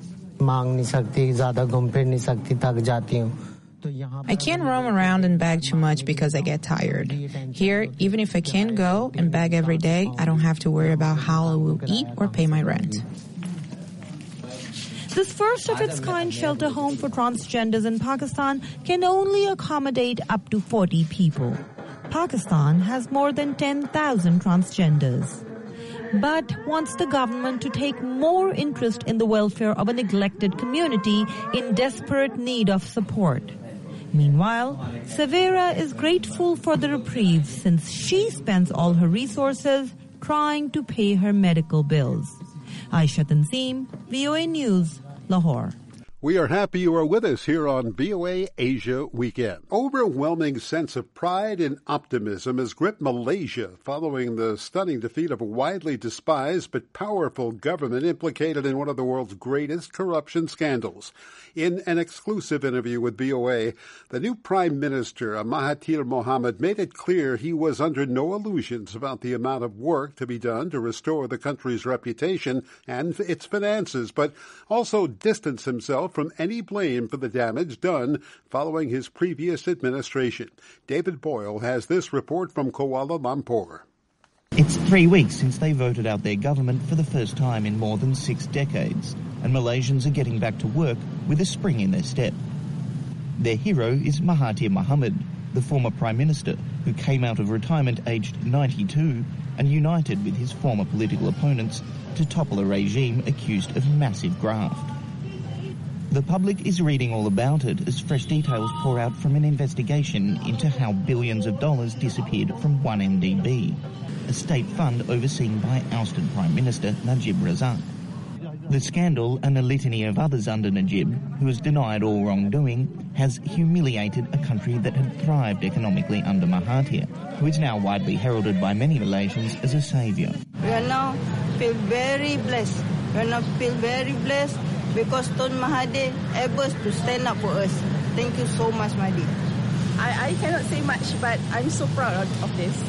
I can't roam around and bag too much because I get tired. Here, even if I can go and bag every day, I don't have to worry about how I will eat or pay my rent. This first-of-its-kind shelter home for transgenders in Pakistan can only accommodate up to forty people. Pakistan has more than ten thousand transgenders, but wants the government to take more interest in the welfare of a neglected community in desperate need of support. Meanwhile, Savera is grateful for the reprieve since she spends all her resources trying to pay her medical bills. Aisha Tanzim, V O A News, Lahore. We are happy you are with us here on V O A Asia Weekend. Overwhelming sense of pride and optimism has gripped Malaysia following the stunning defeat of a widely despised but powerful government implicated in one of the world's greatest corruption scandals. In an exclusive interview with V O A, the new Prime Minister, Mahathir Mohamad, made it clear he was under no illusions about the amount of work to be done to restore the country's reputation and its finances, but also distanced himself himself from any blame for the damage done following his previous administration. David Boyle has this report from Kuala Lumpur. It's three weeks since they voted out their government for the first time in more than six decades, and Malaysians are getting back to work with a spring in their step. Their hero is Mahathir Mohamad, the former Prime Minister, who came out of retirement aged ninety-two and united with his former political opponents to topple a regime accused of massive graft. The public is reading all about it as fresh details pour out from an investigation into how billions of dollars disappeared from one M D B, a state fund overseen by ousted Prime Minister Najib Razak. The scandal and a litany of others under Najib, who has denied all wrongdoing, has humiliated a country that had thrived economically under Mahathir, who is now widely heralded by many Malaysians as a saviour. We are now feel very blessed. We are now feel very blessed because Tun Mahathir able to stand up for us. Thank you so much, Mahdi. I, I cannot say much, but I'm so proud of this.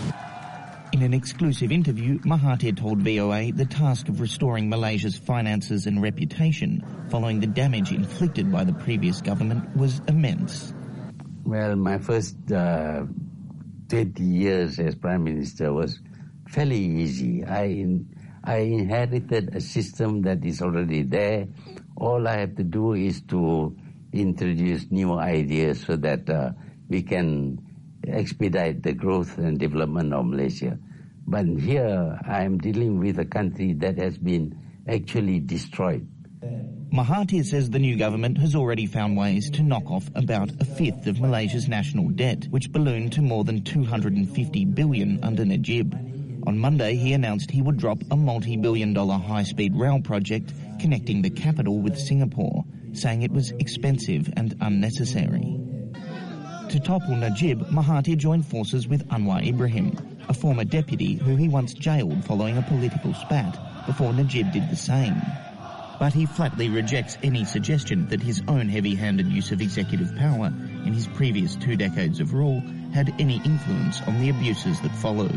In an exclusive interview, Mahathir told V O A the task of restoring Malaysia's finances and reputation following the damage inflicted by the previous government was immense. Well, my first uh, twenty years as Prime Minister was fairly easy. I, in, I inherited a system that is already there. All I have to do is to introduce new ideas so that uh, we can expedite the growth and development of Malaysia. But here I am dealing with a country that has been actually destroyed. Mahathir says the new government has already found ways to knock off about a fifth of Malaysia's national debt, which ballooned to more than two hundred fifty billion dollars under Najib. On Monday, he announced he would drop a multi-billion dollar high-speed rail project connecting the capital with Singapore, saying it was expensive and unnecessary. To topple Najib, Mahathir joined forces with Anwar Ibrahim, a former deputy who he once jailed following a political spat, before Najib did the same. But he flatly rejects any suggestion that his own heavy-handed use of executive power in his previous two decades of rule had any influence on the abuses that followed.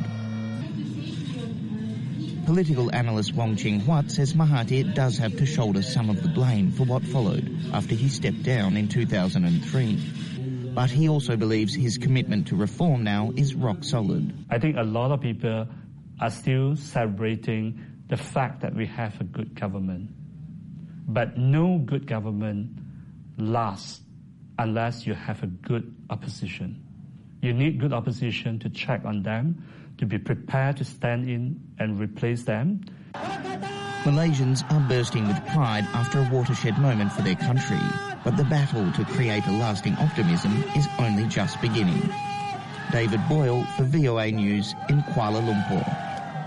Political analyst Wong Ching Huat says Mahathir does have to shoulder some of the blame for what followed after he stepped down in two thousand three. But he also believes his commitment to reform now is rock solid. I think a lot of people are still celebrating the fact that we have a good government. But no good government lasts unless you have a good opposition. You need good opposition to check on them, to be prepared to stand in and replace them. Malaysians are bursting with pride after a watershed moment for their country, but the battle to create a lasting optimism is only just beginning. David Boyle for V O A News in Kuala Lumpur.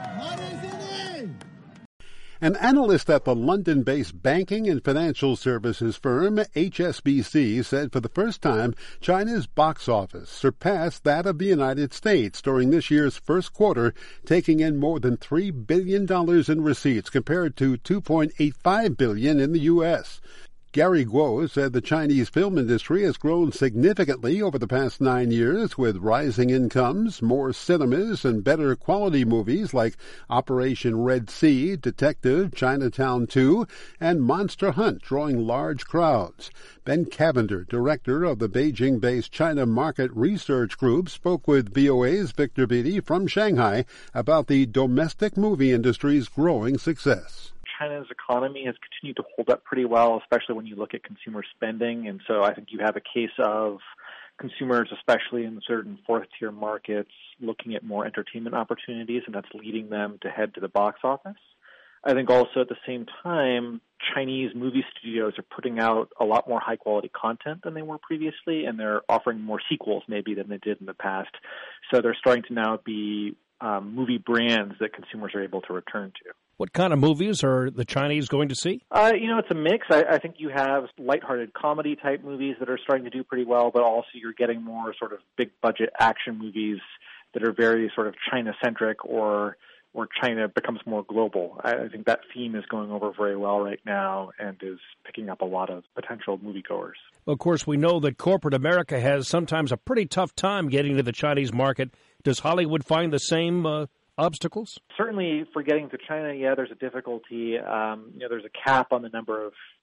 An analyst at the London-based banking and financial services firm H S B C said for the first time China's box office surpassed that of the United States during this year's first quarter, taking in more than three billion dollars in receipts compared to two point eight five billion dollars in the U S Gary Guo said the Chinese film industry has grown significantly over the past nine years with rising incomes, more cinemas, and better quality movies like Operation Red Sea, Detective, Chinatown two, and Monster Hunt drawing large crowds. Ben Cavender, director of the Beijing-based China Market Research Group, spoke with V O A's Victor Beatty from Shanghai about the domestic movie industry's growing success. China's economy has continued to hold up pretty well, especially when you look at consumer spending. And so I think you have a case of consumers, especially in certain fourth-tier markets, looking at more entertainment opportunities, and that's leading them to head to the box office. I think also at the same time, Chinese movie studios are putting out a lot more high-quality content than they were previously, and they're offering more sequels maybe than they did in the past. So they're starting to now be um, movie brands that consumers are able to return to. What kind of movies are the Chinese going to see? Uh, you know, it's a mix. I, I think you have lighthearted comedy-type movies that are starting to do pretty well, but also you're getting more sort of big-budget action movies that are very sort of China-centric or or China becomes more global. I, I think that theme is going over very well right now and is picking up a lot of potential moviegoers. Of course, we know that corporate America has sometimes a pretty tough time getting to the Chinese market. Does Hollywood find the same uh, obstacles? Certainly for getting to China, yeah, there's a difficulty. Um, you know, there's a cap on the number of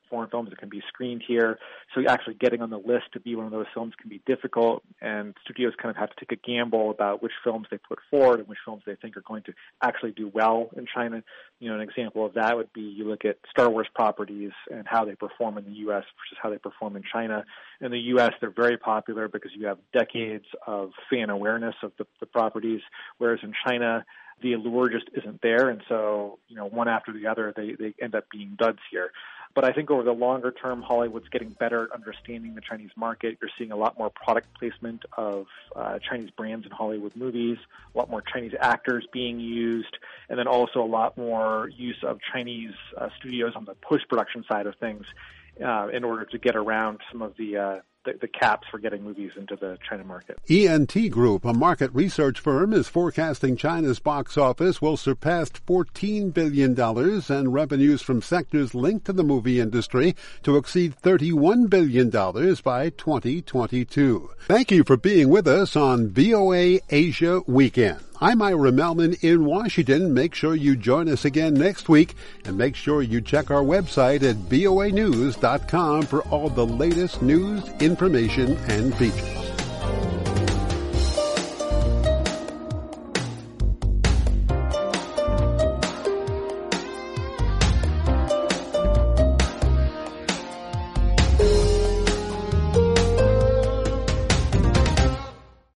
foreign films that can be screened here. So actually getting on the list to be one of those films can be difficult, and studios kind of have to take a gamble about which films they put forward and which films they think are going to actually do well in China. You know, an example of that would be you look at Star Wars properties and how they perform in the U S versus how they perform in China. In the U S, they're very popular because you have decades of fan awareness of the, the properties, whereas in China, the allure just isn't there, and so, you know, one after the other, they, they end up being duds here. But I think over the longer term, Hollywood's getting better at understanding the Chinese market. You're seeing a lot more product placement of uh, Chinese brands in Hollywood movies, a lot more Chinese actors being used, and then also a lot more use of Chinese uh, studios on the post-production side of things uh, in order to get around some of the uh, The, the caps for getting movies into the China market. E and T Group, a market research firm, is forecasting China's box office will surpass fourteen billion dollars and revenues from sectors linked to the movie industry to exceed thirty-one billion dollars by twenty twenty-two. Thank you for being with us on V O A Asia Weekend. I'm Ira Melman in Washington. Make sure you join us again next week, and make sure you check our website at V O A news dot com for all the latest news, information, and features.